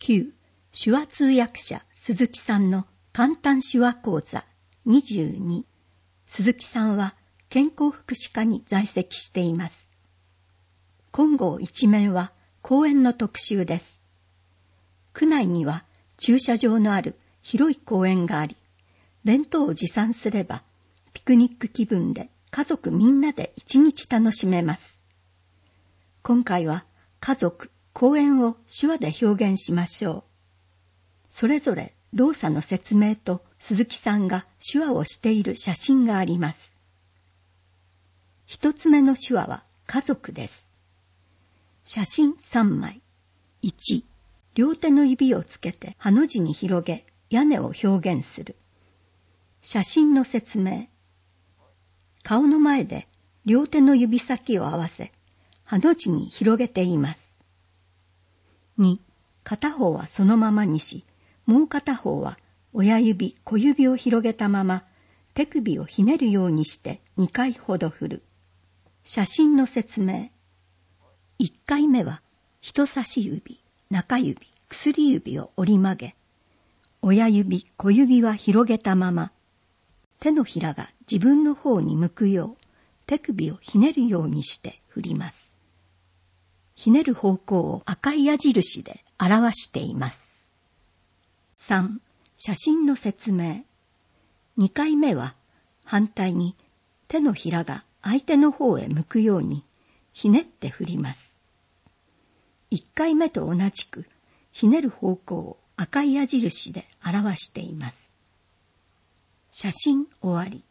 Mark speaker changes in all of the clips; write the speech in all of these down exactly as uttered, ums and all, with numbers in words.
Speaker 1: きゅう. 手話通訳者鈴木さんの簡単手話講座にじゅうに。鈴木さんは健康福祉課に在籍しています。今号一面は公園の特集です。区内には駐車場のある広い公園があり、弁当を持参すればピクニック気分で家族みんなで一日楽しめます。今回は家族、公園を手話で表現しましょう。それぞれ動作の説明と鈴木さんが手話をしている写真があります。一つ目の手話は家族です。写真さんまい。いち. 両手の指をつけてハの字に広げ、屋根を表現する。写真の説明。顔の前で両手の指先を合わせ、ハの字に広げています。に. 片方はそのままにし、もう片方は親指、小指を広げたまま、手首をひねるようにしてにかいほど振る。写真の説明。いっかいめは人差し指、中指、薬指を折り曲げ、親指、小指は広げたまま、手のひらが自分の方に向くよう、手首をひねるようにして振ります。ひねる方向を赤い矢印で表しています。さん. 写真の説明。にかいめは反対に手のひらが相手の方へ向くようにひねって振ります。いっかいめと同じくひねる方向を赤い矢印で表しています。写真終わり。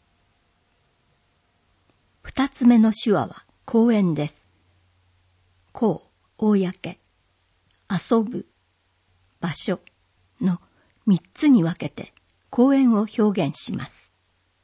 Speaker 1: 二つ目の手話は公園です。公、公、遊ぶ、場所の三つに分けて公園を表現します。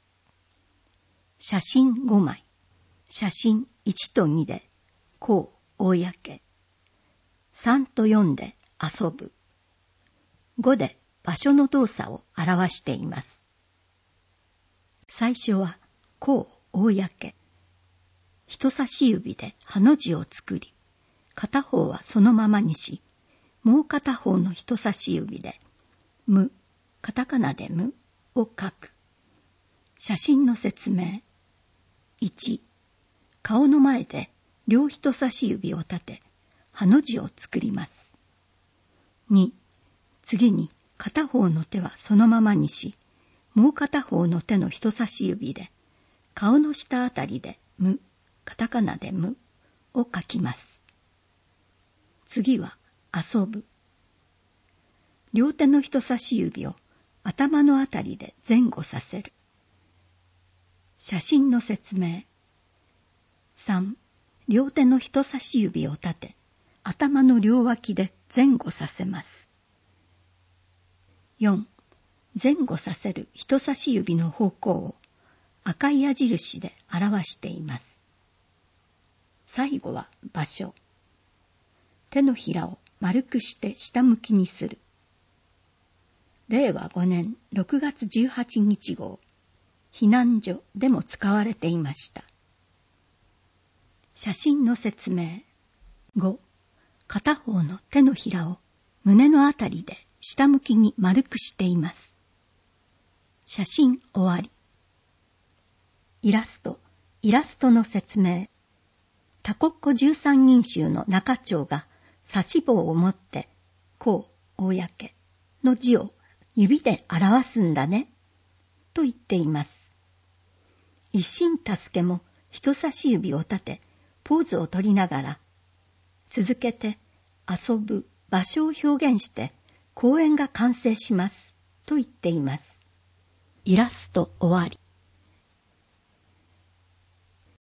Speaker 1: 写真ごまい。写真いちとにで公、公、さんとよんで遊ぶ、ごで場所の動作を表しています。最初は公、公、人差し指でハの字を作り、片方はそのままにし、もう片方の人差し指でむ、カタカナでむを書く。写真の説明。いち. 顔の前で両人差し指を立て、ハの字を作ります。に. 次に片方の手はそのままにし、もう片方の手の人差し指で、顔の下あたりでむ、カタカナでむを書きます。次は遊ぶ。両手の人差し指を頭のあたりで前後させる。写真の説明。さん. 両手の人差し指を立て、頭の両脇で前後させます。よん. 前後させる人差し指の方向を赤い矢印で表しています。最後は場所。手のひらを丸くして下向きにする。れいわごねんろくがつじゅうはちにち号、避難所でも使われていました。写真の説明。ご. 片方の手のひらを胸のあたりで下向きに丸くしています。写真終わり。イラスト、イラストの説明。タコッコじゅうさんにん衆の中長が指し棒を持って、公、公の字を指で表すんだね、と言っています。一心助けも人差し指を立て、ポーズを取りながら、続けて遊ぶ場所を表現して公演が完成します、と言っています。イラスト終わり。